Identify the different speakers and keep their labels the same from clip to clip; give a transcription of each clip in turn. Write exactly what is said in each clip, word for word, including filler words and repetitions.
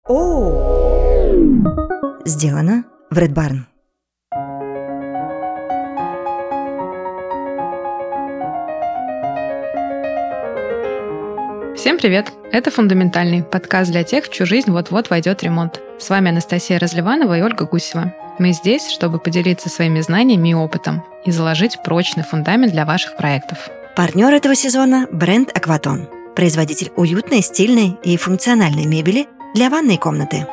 Speaker 1: О! Сделано в Red Barn.
Speaker 2: Всем привет! Это «Фундаментальный» подкаст для тех, в чью жизнь вот-вот войдет ремонт. С вами Анастасия Разливанова и Ольга Гусева. Мы здесь, чтобы поделиться своими знаниями и опытом и заложить прочный фундамент для ваших проектов.
Speaker 1: Партнер этого сезона – бренд «Акватон». Производитель уютной, стильной и функциональной мебели для ванной комнаты.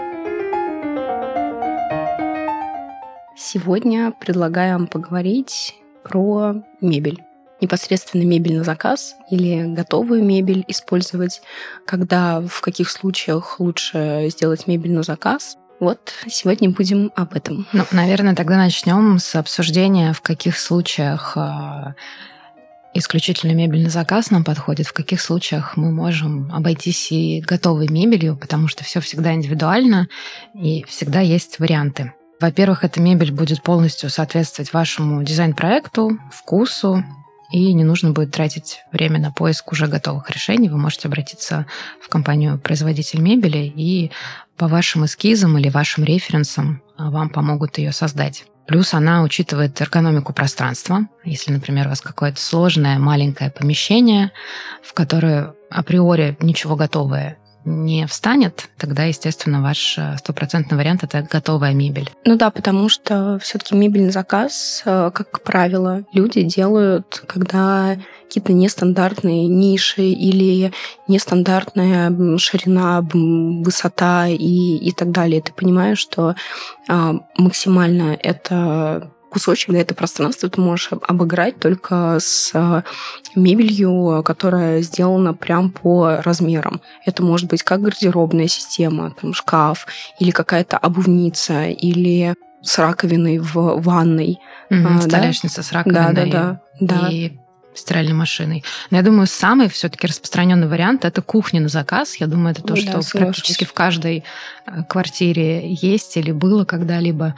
Speaker 3: Сегодня предлагаем поговорить про мебель. Непосредственно мебель на заказ или готовую мебель использовать, когда, в каких случаях лучше сделать мебель на заказ. Вот сегодня будем об этом.
Speaker 2: Ну, наверное, тогда начнем с обсуждения, в каких случаях исключительно мебель на заказ нам подходит, в каких случаях мы можем обойтись и готовой мебелью, потому что все всегда индивидуально и всегда есть варианты. Во-первых, эта мебель будет полностью соответствовать вашему дизайн-проекту, вкусу, и не нужно будет тратить время на поиск уже готовых решений. Вы можете обратиться в компанию-производитель мебели, и по вашим эскизам или вашим референсам вам помогут ее создать. Плюс она учитывает эргономику пространства. Если, например, у вас какое-то сложное маленькое помещение, в которое априори ничего готовое не встанет, тогда, естественно, ваш стопроцентный вариант – это готовая мебель.
Speaker 3: Ну да, потому что все-таки мебель на заказ, как правило, люди делают, когда какие-то нестандартные ниши или нестандартная ширина, высота и, и так далее. Ты понимаешь, что максимально это кусочек, да, это пространство ты можешь обыграть только с мебелью, которая сделана прям по размерам. Это может быть как гардеробная система, там шкаф, или какая-то обувница, или с раковиной в ванной.
Speaker 2: Mm-hmm,
Speaker 3: а,
Speaker 2: столешница
Speaker 3: да?
Speaker 2: с раковиной
Speaker 3: да, да, да,
Speaker 2: и
Speaker 3: да.
Speaker 2: стиральной машиной. Но я думаю, самый все-таки распространенный вариант – это кухня на заказ. Я думаю, это то, что
Speaker 3: да,
Speaker 2: практически в каждой квартире есть или было когда-либо.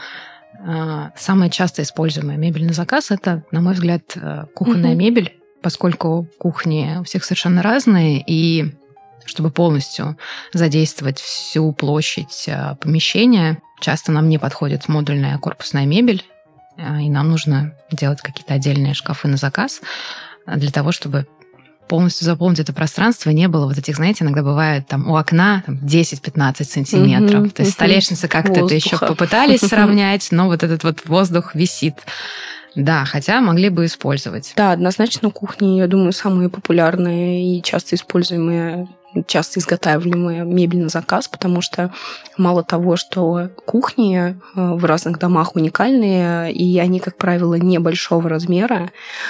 Speaker 2: Самая часто используемая мебель на заказ – это, на мой взгляд, кухонная угу. мебель, поскольку кухни у всех совершенно разные, и чтобы полностью задействовать всю площадь помещения, часто нам не подходит модульная корпусная мебель, и нам нужно делать какие-то отдельные шкафы на заказ для того, чтобы полностью заполнить это пространство, не было вот этих, знаете, иногда бывает там у окна там, десять-пятнадцать сантиметров. Mm-hmm, То есть mm-hmm. столешница как-то это еще попытались сравнять, но вот этот вот воздух висит. Да, хотя могли бы использовать.
Speaker 3: Да, однозначно кухни, я думаю, самые популярные и часто используемые, часто изготавливаемая мебель на заказ, потому что мало того, что кухни в разных домах уникальные, и они, как правило, небольшого размера,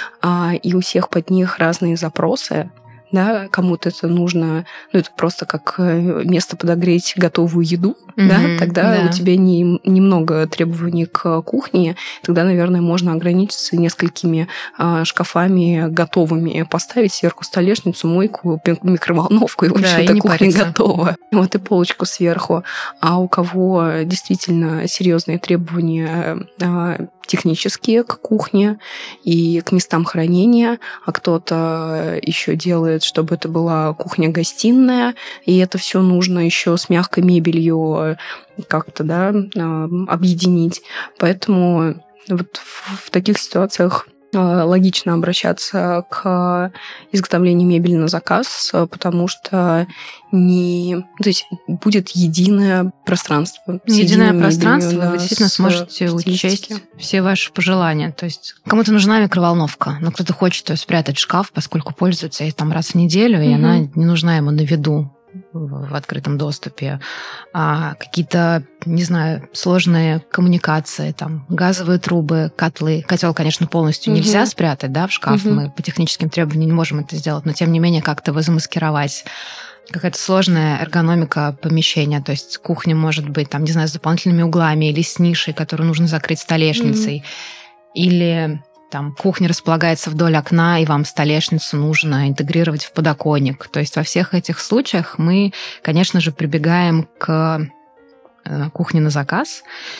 Speaker 3: и у всех под них разные запросы. Да, кому-то это нужно, ну, это просто как место подогреть готовую еду, mm-hmm, да, тогда да. у тебя не, немного требований к кухне, тогда, наверное, можно ограничиться несколькими а, шкафами готовыми, поставить сверху столешницу, мойку, микроволновку, и, в общем-то,
Speaker 2: да,
Speaker 3: кухня готова. Вот и полочку сверху. А у кого действительно серьезные требования а, технические к кухне и к местам хранения, а кто-то еще делает, чтобы это была кухня-гостиная, и это все нужно еще с мягкой мебелью как-то, да, объединить. Поэтому вот в таких ситуациях логично обращаться к изготовлению мебели на заказ, потому что не, то есть будет единое пространство.
Speaker 2: Единое пространство, да, вы действительно сможете учесть все ваши пожелания. То есть кому-то нужна микроволновка, но кто-то хочет ее спрятать в шкаф, поскольку пользуется ей там раз в неделю, и угу. она не нужна ему на виду в открытом доступе, а какие-то, не знаю, сложные коммуникации, там, газовые трубы, котлы. Котел, конечно, полностью угу. нельзя спрятать, да, в шкаф, угу. мы по техническим требованиям не можем это сделать, но, тем не менее, как-то его замаскировать. Какая-то сложная эргономика помещения, то есть кухня может быть, там, не знаю, с дополнительными углами или с нишей, которую нужно закрыть столешницей, угу. или... Там кухня располагается вдоль окна, и вам столешницу нужно интегрировать в подоконник. То есть во всех этих случаях мы, конечно же, прибегаем к кухне на заказ.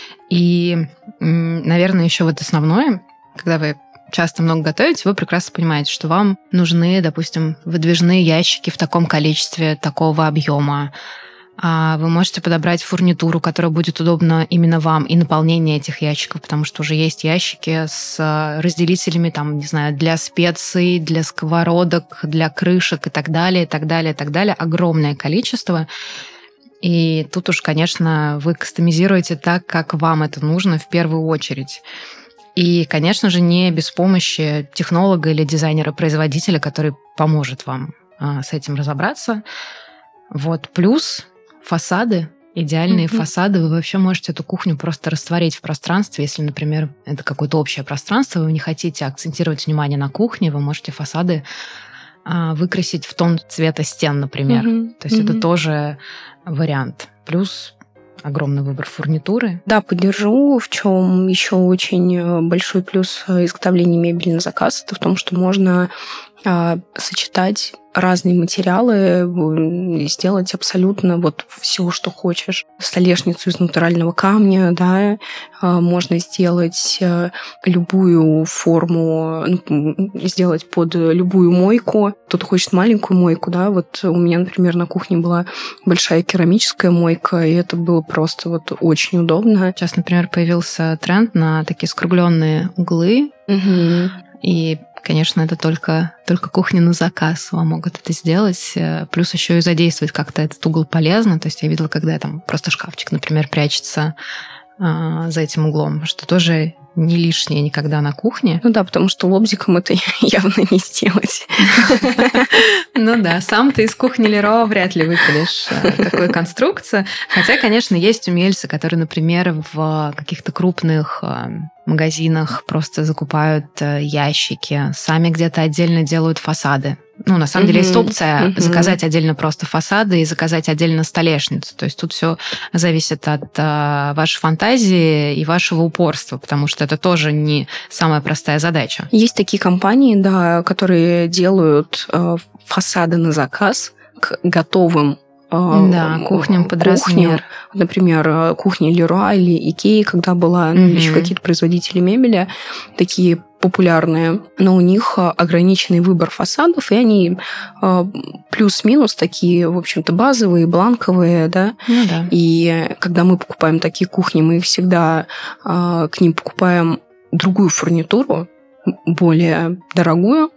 Speaker 2: И, наверное, еще вот основное, когда вы часто много готовите, вы прекрасно понимаете, что вам нужны, допустим, выдвижные ящики в таком количестве, такого объема. Вы можете подобрать фурнитуру, которая будет удобна именно вам, и наполнение этих ящиков, потому что уже есть ящики с разделителями, там, не знаю, для специй, для сковородок, для крышек и так далее, и так далее, и так далее. Огромное количество. И тут уж, конечно, вы кастомизируете так, как вам это нужно в первую очередь. И, конечно же, не без помощи технолога или дизайнера-производителя, который поможет вам с этим разобраться. Вот. Плюс фасады, идеальные mm-hmm. фасады. Вы вообще можете эту кухню просто растворить в пространстве. Если, например, это какое-то общее пространство, вы не хотите акцентировать внимание на кухне, вы можете фасады а, выкрасить в тон цвета стен, например. Mm-hmm. То есть mm-hmm. это тоже вариант. Плюс огромный выбор фурнитуры.
Speaker 3: Да, поддержу. В чем еще очень большой плюс изготовления мебели на заказ, это в том, что можно а, сочетать разные материалы, сделать абсолютно вот все, что хочешь. Столешницу из натурального камня, да, можно сделать любую форму, сделать под любую мойку. Кто-то хочет маленькую мойку, да, вот у меня, например, на кухне была большая керамическая мойка, и это было просто вот очень удобно.
Speaker 2: Сейчас, например, появился тренд на такие скругленные углы,
Speaker 3: угу.
Speaker 2: и конечно, это только, только кухня на заказ вам могут это сделать. Плюс еще и задействовать как-то этот угол полезно. То есть я видела, когда там просто шкафчик, например, прячется а, за этим углом, что тоже не лишнее никогда на кухне.
Speaker 3: Ну да, потому что лобзиком это явно не сделать.
Speaker 2: Ну да, сам ты из кухни Леруа вряд ли выпилишь такую конструкцию. Хотя, конечно, есть умельцы, которые, например, в каких-то крупных магазинах просто закупают ящики, сами где-то отдельно делают фасады. Ну, на самом uh-huh. деле, есть опция uh-huh. заказать отдельно просто фасады и заказать отдельно столешницу. То есть тут все зависит от а, вашей фантазии и вашего упорства, потому что это тоже не самая простая задача.
Speaker 3: Есть такие компании, да, которые делают э, фасады на заказ к готовым
Speaker 2: Да, кухням под
Speaker 3: кухням,
Speaker 2: размер.
Speaker 3: Например, кухня Леруа или Икеи, когда была, mm-hmm. еще какие-то производители мебели, такие популярные, но у них ограниченный выбор фасадов, и они плюс-минус такие, в общем-то, базовые, бланковые, да.
Speaker 2: Ну, да.
Speaker 3: И когда мы покупаем такие кухни, мы всегда к ним покупаем другую фурнитуру, более дорогую,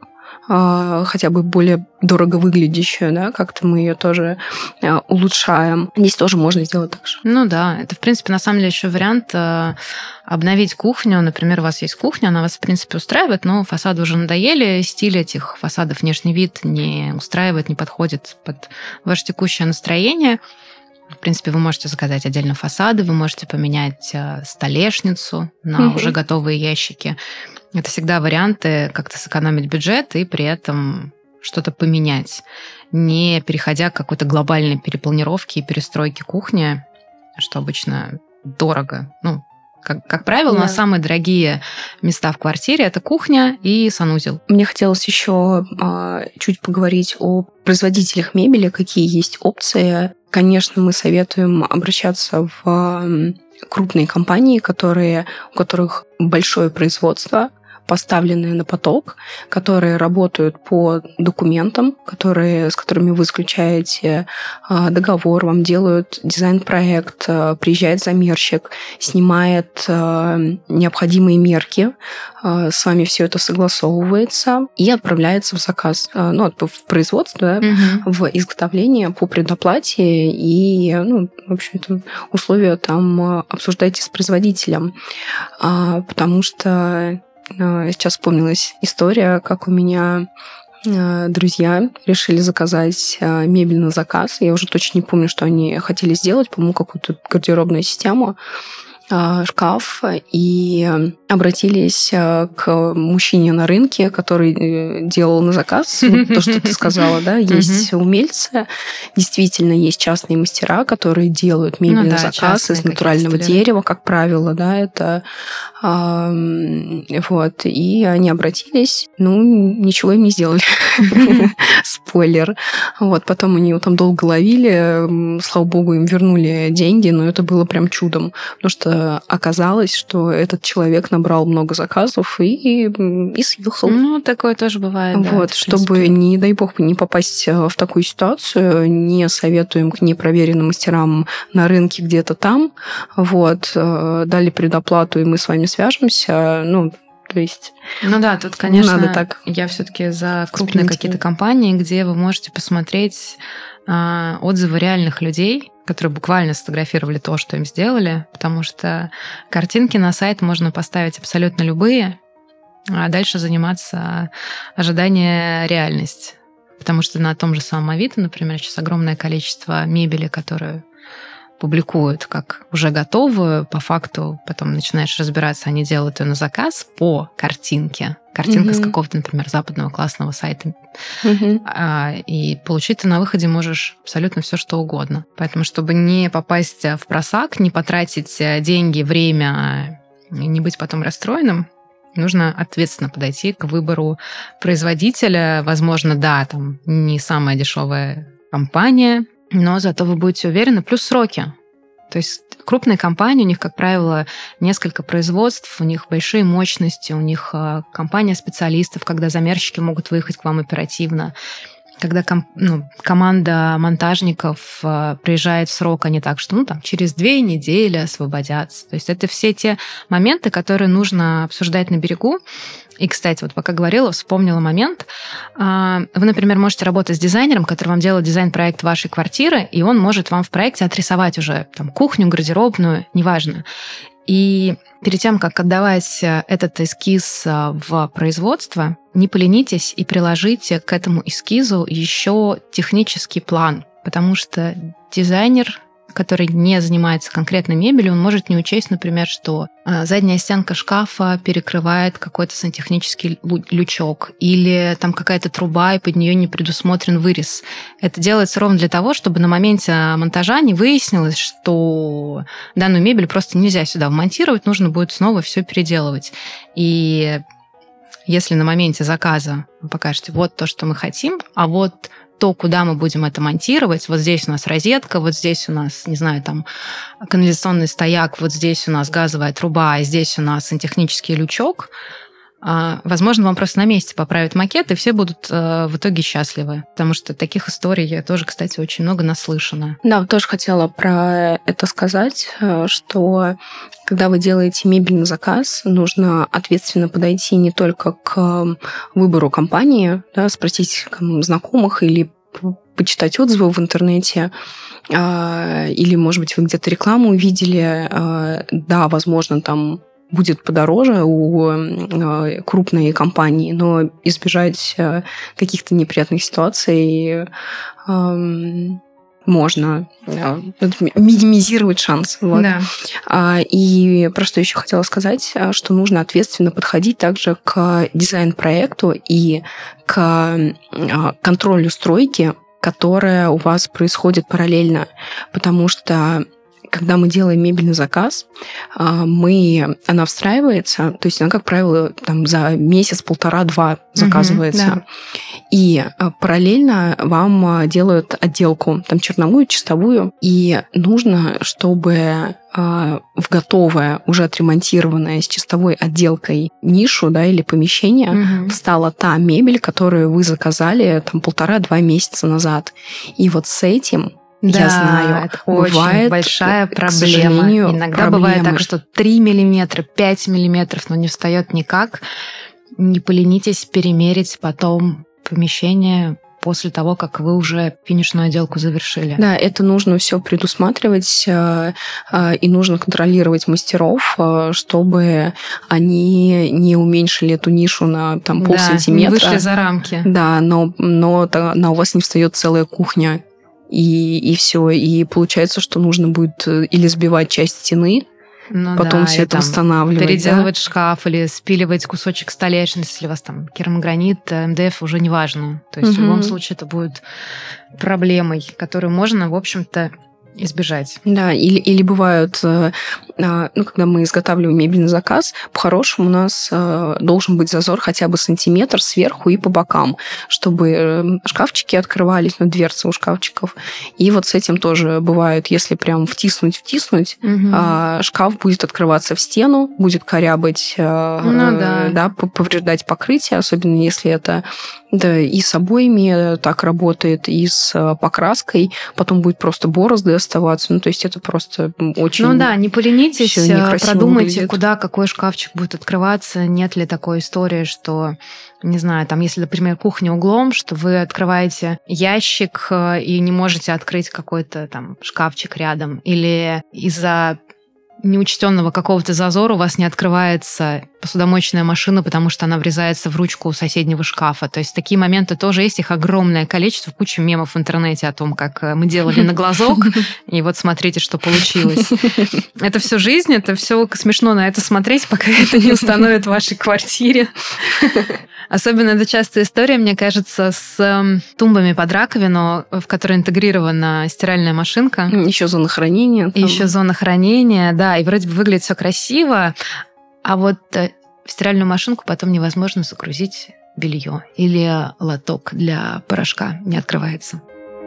Speaker 3: хотя бы более дорого выглядящую, да, как-то мы ее тоже улучшаем. Здесь тоже можно сделать так же.
Speaker 2: Ну да, это, в принципе, на самом деле еще вариант обновить кухню. Например, у вас есть кухня, она вас, в принципе, устраивает, но фасады уже надоели, стиль этих фасадов, внешний вид не устраивает, не подходит под ваше текущее настроение. В принципе, вы можете заказать отдельно фасады, вы можете поменять столешницу на угу. уже готовые ящики. Это всегда варианты как-то сэкономить бюджет и при этом что-то поменять, не переходя к какой-то глобальной перепланировке и перестройке кухни, что обычно дорого. Ну, как, как правило, да. на самые дорогие места в квартире это кухня и санузел.
Speaker 3: Мне хотелось еще а, чуть поговорить о производителях мебели, какие есть опции. Конечно, мы советуем обращаться в крупные компании, которые, у которых большое производство, поставленные на поток, которые работают по документам, которые, с которыми вы заключаете договор, вам делают дизайн-проект, приезжает замерщик, снимает необходимые мерки, с вами все это согласовывается и отправляется в заказ, ну, в производство, да, угу. в изготовление по предоплате, и, ну, в общем-то, условия там обсуждайте с производителем, потому что сейчас вспомнилась история, как у меня друзья решили заказать мебель на заказ. Я уже точно не помню, что они хотели сделать, по-моему, какую-то гардеробную систему, шкаф, и обратились к мужчине на рынке, который делал на заказ. Вот то, что ты сказала, да, есть умельцы, действительно есть частные мастера, которые делают мебель ну, на да, заказ из натурального дерева, как правило, да, это Вот. И они обратились, ну, ничего им не сделали. Спойлер. Вот. Потом они его там долго ловили, слава богу, им вернули деньги, но это было прям чудом, потому что оказалось, что этот человек набрал много заказов и, и съехал.
Speaker 2: Ну, такое тоже бывает.
Speaker 3: Вот.
Speaker 2: Да,
Speaker 3: чтобы, не дай бог, не попасть в такую ситуацию, не советуем к непроверенным мастерам на рынке где-то там. Вот. Дали предоплату, и мы с вами свяжемся. Ну, то есть...
Speaker 2: Ну да, тут, конечно,
Speaker 3: надо так.
Speaker 2: Я все-таки за крупные какие-то компании, где вы можете посмотреть а, отзывы реальных людей, которые буквально сфотографировали то, что им сделали, потому что картинки на сайт можно поставить абсолютно любые, а дальше заниматься ожиданием реальность. Потому что на том же самом Авито, например, сейчас огромное количество мебели, которую публикуют как уже готовую, по факту потом начинаешь разбираться, они делают ее на заказ по картинке. Картинка mm-hmm. с какого-то, например, западного классного сайта. Mm-hmm. А, и получить ты на выходе можешь абсолютно все, что угодно. Поэтому, чтобы не попасть в просак, не потратить деньги, время, не быть потом расстроенным, нужно ответственно подойти к выбору производителя. Возможно, да, там не самая дешевая компания, но зато вы будете уверены. Плюс сроки. То есть крупные компании, у них, как правило, несколько производств, у них большие мощности, у них компания специалистов, когда замерщики могут выехать к вам оперативно. Когда ком, ну, команда монтажников э, приезжает в срок, а не так, что ну, там, через две недели освободятся. То есть это все те моменты, которые нужно обсуждать на берегу. И, кстати, вот пока говорила, вспомнила момент. Э, вы, например, можете работать с дизайнером, который вам делает дизайн-проект вашей квартиры, и он может вам в проекте отрисовать уже там, кухню, гардеробную, неважно. И перед тем, как отдавать этот эскиз в производство, не поленитесь и приложите к этому эскизу еще технический план, потому что дизайнер, который не занимается конкретной мебелью, он может не учесть, например, что задняя стенка шкафа перекрывает какой-то сантехнический лючок, или там какая-то труба, и под нее не предусмотрен вырез. Это делается ровно для того, чтобы на моменте монтажа не выяснилось, что данную мебель просто нельзя сюда вмонтировать, нужно будет снова все переделывать. И если на моменте заказа вы покажете вот то, что мы хотим, а вот то, куда мы будем это монтировать. Вот здесь у нас розетка, вот здесь у нас, не знаю, там канализационный стояк, вот здесь у нас газовая труба, а здесь у нас сантехнический лючок. Возможно, вам просто на месте поправят макет, и все будут в итоге счастливы. Потому что таких историй я тоже, кстати, очень много наслышана.
Speaker 3: Да, тоже хотела про это сказать, что когда вы делаете мебель на заказ, нужно ответственно подойти не только к выбору компании, да, спросить знакомых или почитать отзывы в интернете, или, может быть, вы где-то рекламу увидели, да, возможно, там будет подороже у крупной компании, но избежать каких-то неприятных ситуаций можно, минимизировать шанс. Вот. Да. И про что еще хотела сказать, что нужно ответственно подходить также к дизайн-проекту и к контролю стройки, которая у вас происходит параллельно, потому что когда мы делаем мебель на заказ, мы, она встраивается, то есть она, как правило, там, за месяц, полтора-два заказывается. Угу, да. И параллельно вам делают отделку, там черновую, чистовую. И нужно, чтобы в готовое, уже отремонтированное с чистовой отделкой нишу, да, или помещение угу. встала та мебель, которую вы заказали там полтора-два месяца назад. И вот с этим...
Speaker 2: Да,
Speaker 3: я знаю,
Speaker 2: это бывает очень большая проблема. Иногда проблемы. Бывает так, что три миллиметра, пять миллиметров, но не встает никак. Не поленитесь перемерить потом помещение после того, как вы уже финишную отделку завершили.
Speaker 3: Да, это нужно все предусматривать, и нужно контролировать мастеров, чтобы они не уменьшили эту нишу на там, полсантиметра.
Speaker 2: Да, не вышли за рамки.
Speaker 3: Да, но, но на у вас не встает целая кухня. И, и все. И получается, что нужно будет или сбивать часть стены, ну потом да, все это восстанавливать.
Speaker 2: Переделывать
Speaker 3: да?
Speaker 2: шкаф или спиливать кусочек столешницы, если у вас там керамогранит, эм дэ эф, уже не важно. То есть угу. в любом случае это будет проблемой, которую можно, в общем-то, избежать.
Speaker 3: Да, или, или бывают, ну, когда мы изготавливаем мебель на заказ, по-хорошему у нас должен быть зазор хотя бы сантиметр сверху и по бокам, чтобы шкафчики открывались, ну, дверцы у шкафчиков. И вот с этим тоже бывает, если прям втиснуть-втиснуть, угу. шкаф будет открываться в стену, будет корябать, ну, да. Да, повреждать покрытие, особенно если это да, и с обоями так работает, и с покраской, потом будет просто борозды оставаться. Ну, то есть это просто очень...
Speaker 2: Ну да, не поленитесь, продумайте, выглядит. Куда какой шкафчик будет открываться. Нет ли такой истории, что, не знаю, там, если, например, кухня углом, что вы открываете ящик и не можете открыть какой-то там шкафчик рядом, или из-за неучтенного какого-то зазора у вас не открывается посудомоечная машина, потому что она врезается в ручку соседнего шкафа. То есть такие моменты тоже есть, их огромное количество, куча мемов в интернете о том, как мы делали на глазок, и вот смотрите, что получилось. Это все жизнь, это все смешно на это смотреть, пока это не установят в вашей квартире. Особенно это частая история, мне кажется, с тумбами под раковину, в которой интегрирована стиральная машинка.
Speaker 3: Еще зона хранения.
Speaker 2: Там. Еще зона хранения, да, и вроде бы выглядит все красиво, а вот в стиральную машинку потом невозможно загрузить белье или лоток для порошка не открывается.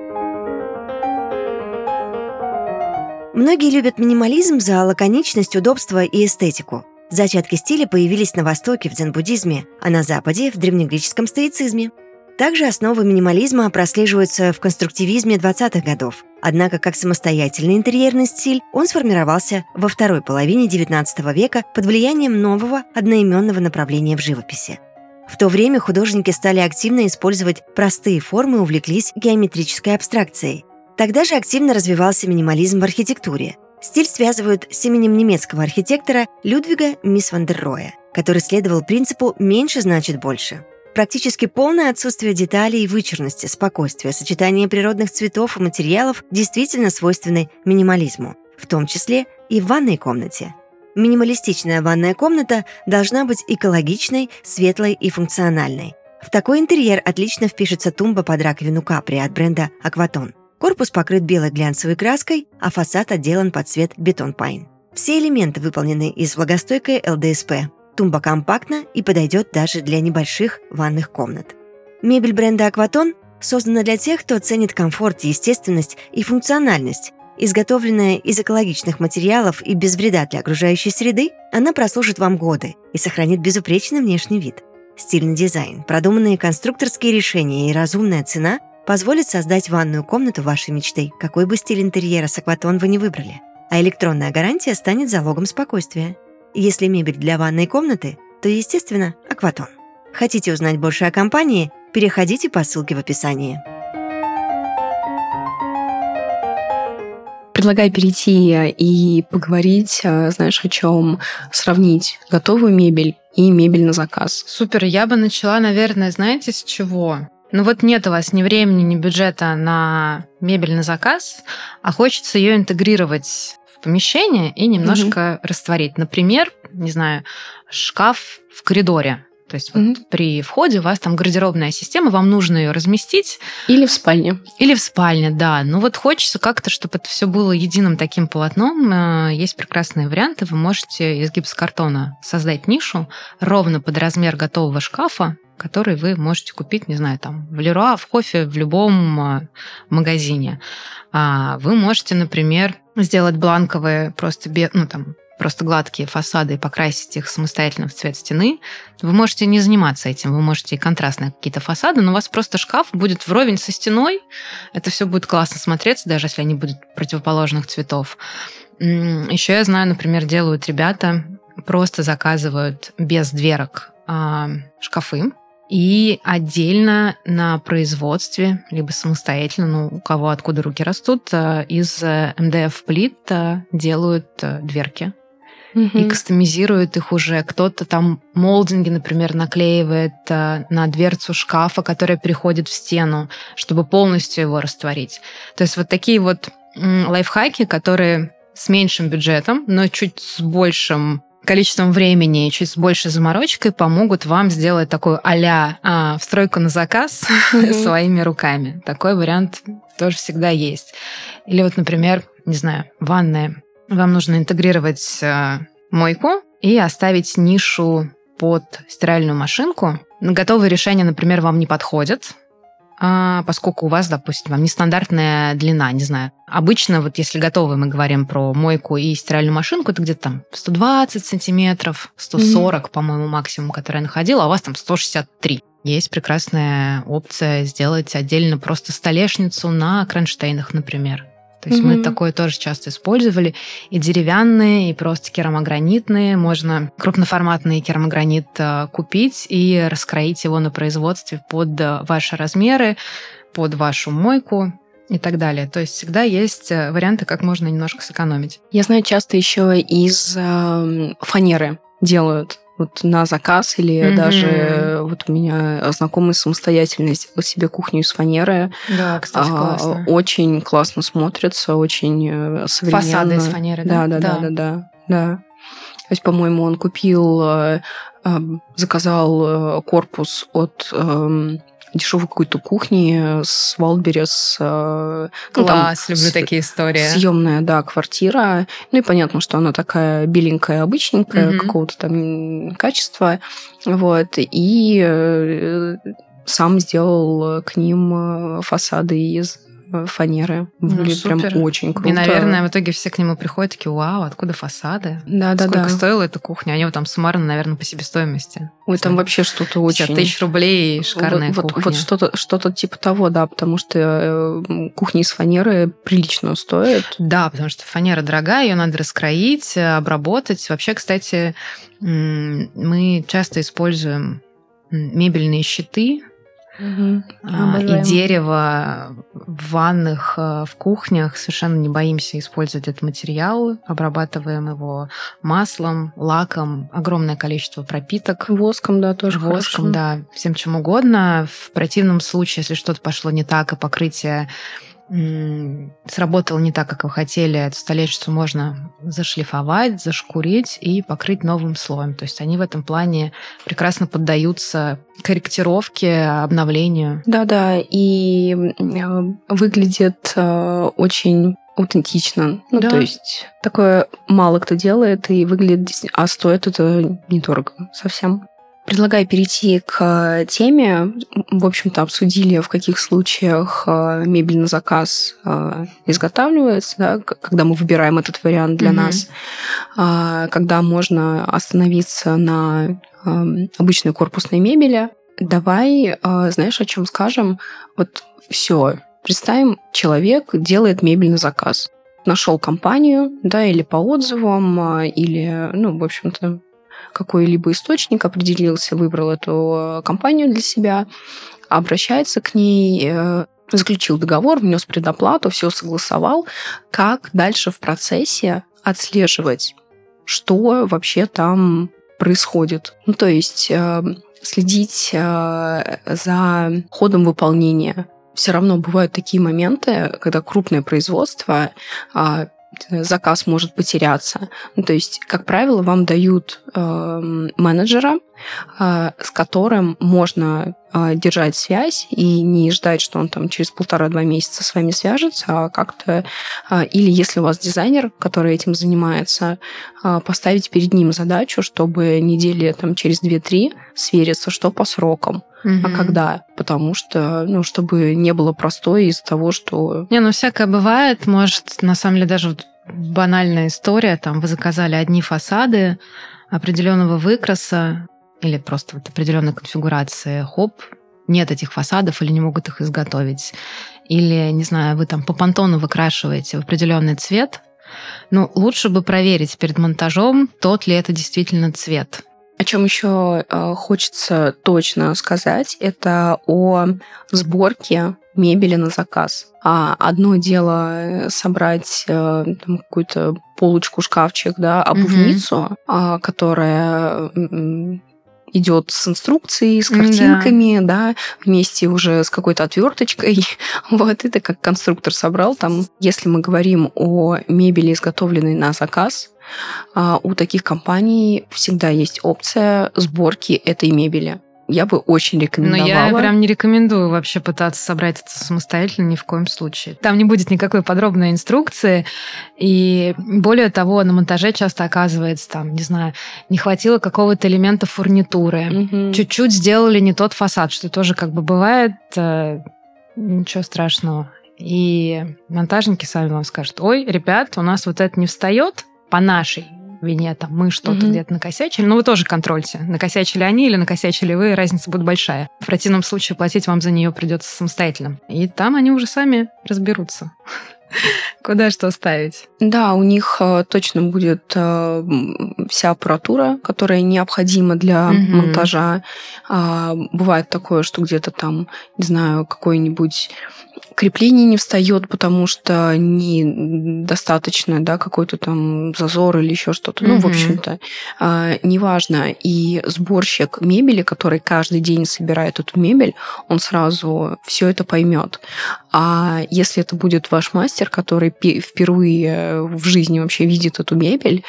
Speaker 1: Многие любят минимализм за лаконичность, удобство и эстетику. Зачатки стиля появились на Востоке в дзен-буддизме, а на Западе в древнегреческом стоицизме. Также основы минимализма прослеживаются в конструктивизме двадцатых годов. Однако, как самостоятельный интерьерный стиль, он сформировался во второй половине девятнадцатого века под влиянием нового одноименного направления в живописи. В то время художники стали активно использовать простые формы и увлеклись геометрической абстракцией. Тогда же активно развивался минимализм в архитектуре. Стиль связывают с именем немецкого архитектора Людвига Мис ван дер Роя, который следовал принципу «меньше значит больше». Практически полное отсутствие деталей и вычурности, спокойствие, сочетание природных цветов и материалов действительно свойственны минимализму, в том числе и в ванной комнате. Минималистичная ванная комната должна быть экологичной, светлой и функциональной. В такой интерьер отлично впишется тумба под раковину Капри от бренда Акватон. Корпус покрыт белой глянцевой краской, а фасад отделан под цвет бетон пайн. Все элементы выполнены из влагостойкой эл дэ эс пэ. Тумба компактна и подойдет даже для небольших ванных комнат. Мебель бренда Акватон создана для тех, кто ценит комфорт, естественность и функциональность. Изготовленная из экологичных материалов и без вреда для окружающей среды, она прослужит вам годы и сохранит безупречный внешний вид. Стильный дизайн, продуманные конструкторские решения и разумная цена позволит создать ванную комнату вашей мечты, какой бы стиль интерьера с Акватон вы не выбрали. А электронная гарантия станет залогом спокойствия. Если мебель для ванной комнаты, то, естественно, Акватон. Хотите узнать больше о компании? Переходите по ссылке в описании.
Speaker 3: Предлагаю перейти и поговорить, знаешь, о чем, сравнить готовую мебель и мебель на заказ.
Speaker 2: Супер, я бы начала, наверное, знаете, с чего? Ну вот нет у вас ни времени, ни бюджета на мебель на заказ, а хочется ее интегрировать в помещение и немножко угу. растворить. Например, не знаю, шкаф в коридоре. То есть угу. вот при входе у вас там гардеробная система, вам нужно ее разместить.
Speaker 3: Или в спальне.
Speaker 2: Или в спальне, да. Ну вот хочется как-то, чтобы это все было единым таким полотном. Есть прекрасные варианты. Вы можете из гипсокартона создать нишу ровно под размер готового шкафа, который вы можете купить, не знаю, там в Леруа, в Хофе, в любом магазине. Вы можете, например, сделать бланковые, просто, ну, там, просто гладкие фасады и покрасить их самостоятельно в цвет стены. Вы можете не заниматься этим, вы можете и контрастные какие-то фасады, но у вас просто шкаф будет вровень со стеной. Это все будет классно смотреться, даже если они будут противоположных цветов. Еще я знаю, например, делают ребята, просто заказывают без дверок шкафы, и отдельно на производстве, либо самостоятельно, ну, у кого откуда руки растут, из эм дэ эф-плит делают дверки. Mm-hmm. И кастомизируют их уже. Кто-то там молдинги, например, наклеивает на дверцу шкафа, которая переходит в стену, чтобы полностью его растворить. То есть вот такие вот лайфхаки, которые с меньшим бюджетом, но чуть с большим количеством времени и чуть с большей заморочкой помогут вам сделать такую а-ля а, встройку на заказ mm-hmm. своими руками. Такой вариант тоже всегда есть. Или вот, например, не знаю, ванная. Вам нужно интегрировать э, мойку и оставить нишу под стиральную машинку. Готовые решения, например, вам не подходят, а поскольку у вас, допустим, там нестандартная длина, не знаю. Обычно, вот если готовы, мы говорим про мойку и стиральную машинку, это где-то там сто двадцать сантиметров, сто сорок, mm-hmm. по-моему, максимум, который я находила, а у вас там сто шестьдесят три. Есть прекрасная опция сделать отдельно просто столешницу на кронштейнах, например. То есть mm-hmm. мы такое тоже часто использовали. И деревянные, и просто керамогранитные. Можно крупноформатный керамогранит купить и раскроить его на производстве под ваши размеры, под вашу мойку и так далее. То есть всегда есть варианты, как можно немножко сэкономить.
Speaker 3: Я знаю, часто еще из э, фанеры делают вот на заказ, или mm-hmm. даже вот у меня знакомый самостоятельно сделал себе кухню из фанеры.
Speaker 2: Да, кстати, классно.
Speaker 3: Очень классно смотрится, очень современно.
Speaker 2: Фасады из фанеры, да?
Speaker 3: Да, да, да, да, да, да. То есть, по-моему, он купил, заказал корпус от дешевой какой-то кухни с Wildberries.
Speaker 2: Ну, класс, там, люблю с, такие истории.
Speaker 3: Съемная, да, квартира. Ну и понятно, что она такая беленькая, обычненькая, mm-hmm. какого-то там качества. Вот. И э, сам сделал к ним фасады из фанеры. Выглядит ну, прям очень круто.
Speaker 2: И, наверное, в итоге все к нему приходят такие, вау, откуда фасады?
Speaker 3: Да, да,
Speaker 2: Сколько
Speaker 3: да.
Speaker 2: стоила эта кухня? Они вот там суммарно, наверное, по себестоимости.
Speaker 3: Ой, там вообще что-то очень...
Speaker 2: пятьдесят тысяч рублей, шикарная
Speaker 3: вот,
Speaker 2: кухня.
Speaker 3: Вот, вот что-то, что-то типа того, да, потому что кухня из фанеры прилично стоит.
Speaker 2: Да, потому что фанера дорогая, ее надо раскроить, обработать. Вообще, кстати, мы часто используем мебельные щиты,
Speaker 3: Угу.
Speaker 2: и дерево в ванных, в кухнях. Совершенно не боимся использовать этот материал. Обрабатываем его маслом, лаком, огромное количество пропиток.
Speaker 3: Воском, да, тоже
Speaker 2: Воском,
Speaker 3: хорошо.
Speaker 2: да, всем чем угодно. В противном случае, если что-то пошло не так, и покрытие сработало не так, как вы хотели, эту столешницу можно зашлифовать, зашкурить и покрыть новым слоем. То есть они в этом плане прекрасно поддаются корректировке, обновлению.
Speaker 3: Да-да, и выглядит очень аутентично. Ну, да. То есть такое мало кто делает, и выглядит... А стоит это недорого совсем. Предлагаю перейти к теме. В общем-то, обсудили, в каких случаях мебель на заказ изготавливается, да, когда мы выбираем этот вариант для mm-hmm. нас, когда можно остановиться на обычной корпусной мебели. Давай, знаешь, о чем скажем? Вот все. Представим, человек делает мебель на заказ. Нашел компанию, да, или по отзывам, или, ну, в общем-то, какой-либо источник определился, выбрал эту компанию для себя, обращается к ней, заключил договор, внес предоплату, все согласовал. Как дальше в процессе отслеживать, что вообще там происходит? Ну, то есть следить за ходом выполнения. Все равно бывают такие моменты, когда крупное производство, заказ может потеряться. Ну, то есть, как правило, вам дают э, менеджера, э, с которым можно э, держать связь и не ждать, что он там через полтора-два месяца с вами свяжется, а как-то... Э, или если у вас дизайнер, который этим занимается, э, поставить перед ним задачу, чтобы недели там, через две-три свериться, что по срокам. Mm-hmm. А когда? Потому что, ну, чтобы не было простоя из-за того, что...
Speaker 2: Не, ну, всякое бывает. Может, на самом деле, даже вот банальная история. Там вы заказали одни фасады определенного выкраса или просто вот определенной конфигурации. Хоп, нет этих фасадов или не могут их изготовить. Или, не знаю, вы там по понтону выкрашиваете в определенный цвет. Ну, лучше бы проверить перед монтажом, тот ли это действительно цвет.
Speaker 3: О чем еще э, хочется точно сказать, это о сборке мебели на заказ. А одно дело собрать э, там, какую-то полочку, шкафчик, да, обувницу, mm-hmm. э, которая э, идет с инструкцией, с картинками, mm-hmm. да, вместе уже с какой-то отверточкой. Вот это как конструктор собрал. Там, если мы говорим о мебели, изготовленной на заказ, у таких компаний всегда есть опция сборки этой мебели. я бы очень рекомендовала.
Speaker 2: Но я прям не рекомендую вообще пытаться собрать это самостоятельно ни в коем случае. Там не будет никакой подробной инструкции. И более того, на монтаже часто оказывается, там, не знаю, не хватило какого-то элемента фурнитуры. Угу. Чуть-чуть сделали не тот фасад, что тоже как бы бывает. Ничего страшного. И монтажники сами вам скажут: ой, ребят, у нас вот это не встает по нашей вине, там, мы что-то mm-hmm. где-то накосячили. Но вы тоже контрольте, накосячили они или накосячили вы, разница будет большая. В противном случае платить вам за нее придется самостоятельно. И там они уже сами разберутся. Куда что ставить?
Speaker 3: Да, у них э, точно будет э, вся аппаратура, которая необходима для mm-hmm. монтажа. А, бывает такое, что где-то там, не знаю, какой-нибудь крепление не встает, потому что недостаточно, да, какой-то там зазор или еще что-то. Mm-hmm. Ну, в общем-то, э, неважно. И сборщик мебели, который каждый день собирает эту мебель, он сразу все это поймет. А если это будет ваш мастер, который впервые в жизни вообще видит эту мебель,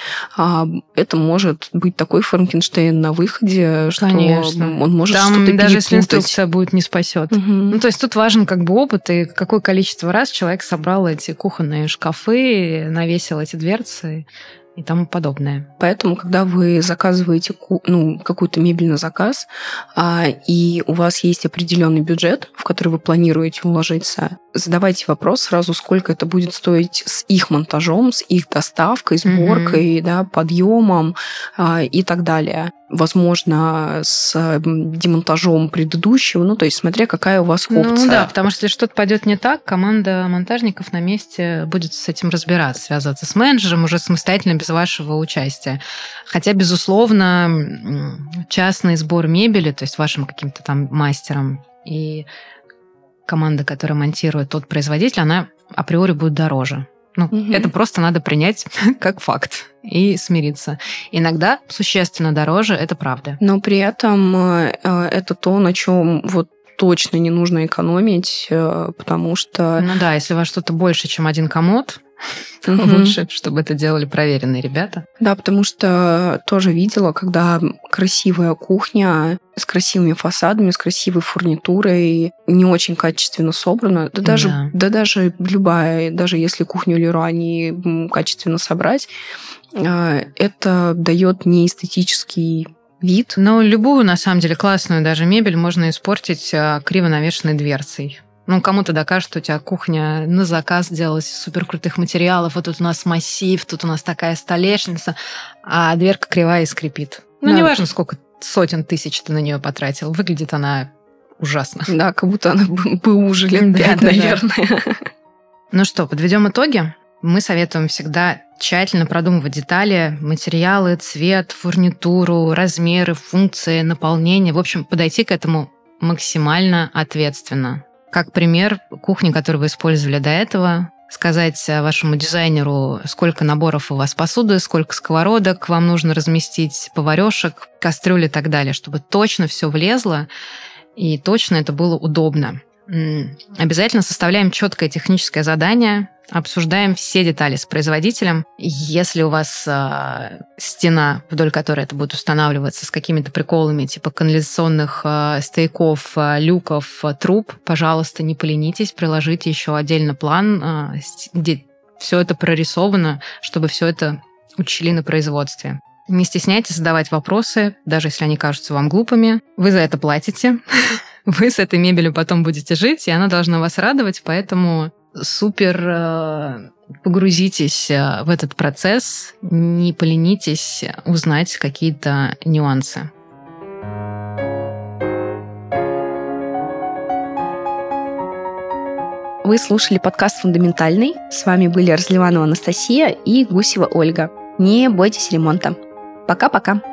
Speaker 3: это может быть такой Франкенштейн на выходе, что
Speaker 2: Конечно.
Speaker 3: Он может
Speaker 2: Там
Speaker 3: что-то перепутать.
Speaker 2: Даже если инструкция будет, не спасет.
Speaker 3: Угу.
Speaker 2: Ну, то есть тут важен как бы опыт и какое количество раз человек собрал эти кухонные шкафы, навесил эти дверцы и тому подобное.
Speaker 3: Поэтому, когда вы заказываете ну, какую-то мебель на заказ, а, и у вас есть определенный бюджет, в который вы планируете уложиться, задавайте вопрос сразу, сколько это будет стоить с их монтажом, с их доставкой, сборкой, mm-hmm. да, подъемом а, и так далее. Возможно, с демонтажом предыдущего, ну, то есть смотря какая у вас опция.
Speaker 2: Ну да, потому что если что-то пойдет не так, команда монтажников на месте будет с этим разбираться, связываться с менеджером уже самостоятельно, без вашего участия. Хотя, безусловно, частный сбор мебели, то есть вашим каким-то там мастером и команда, которая монтирует тот производитель, она априори будет дороже. Ну, угу. Это просто надо принять как факт и смириться. Иногда существенно дороже, это правда.
Speaker 3: Но при этом это то, на чем вот точно не нужно экономить, потому что...
Speaker 2: Ну да, если у вас что-то больше, чем один комод, то угу. лучше, чтобы это делали проверенные ребята.
Speaker 3: Да, потому что тоже видела, когда красивая кухня с красивыми фасадами, с красивой фурнитурой, не очень качественно собрана. Да даже, да. Да даже любая, даже если кухню Леруа не качественно собрать, это дает неэстетический вид.
Speaker 2: Но любую, на самом деле, классную даже мебель можно испортить криво навешенной дверцей. Ну, кому-то докажет, что у тебя кухня на заказ делалась из суперкрутых материалов, вот тут у нас массив, тут у нас такая столешница, а дверка кривая и скрипит. Ну, да. Неважно, сколько сотен тысяч ты на нее потратил, выглядит она ужасно.
Speaker 3: Да, как будто она БУ же лет пять, да, наверное. Да, да.
Speaker 2: Ну что, подведем итоги. Мы советуем всегда тщательно продумывать детали, материалы, цвет, фурнитуру, размеры, функции, наполнение. В общем, подойти к этому максимально ответственно. Как пример, кухни, которую вы использовали до этого, сказать вашему дизайнеру, сколько наборов у вас посуды, сколько сковородок вам нужно разместить, поварешек, кастрюль и так далее, чтобы точно все влезло и точно это было удобно. Обязательно составляем четкое техническое задание, обсуждаем все детали с производителем. Если у вас э, стена, вдоль которой это будет устанавливаться, с какими-то приколами, типа канализационных э, стояков, э, люков, э, труб, пожалуйста, не поленитесь, приложите еще отдельно план, э, где все это прорисовано, чтобы все это учли на производстве. Не стесняйтесь задавать вопросы, даже если они кажутся вам глупыми. Вы за это платите. Вы с этой мебелью потом будете жить, и она должна вас радовать, поэтому супер э, погрузитесь в этот процесс, не поленитесь узнать какие-то нюансы.
Speaker 3: Вы слушали подкаст «Фундаментальный». С вами были Разливанова Анастасия и Гусева Ольга. Не бойтесь ремонта. Пока-пока.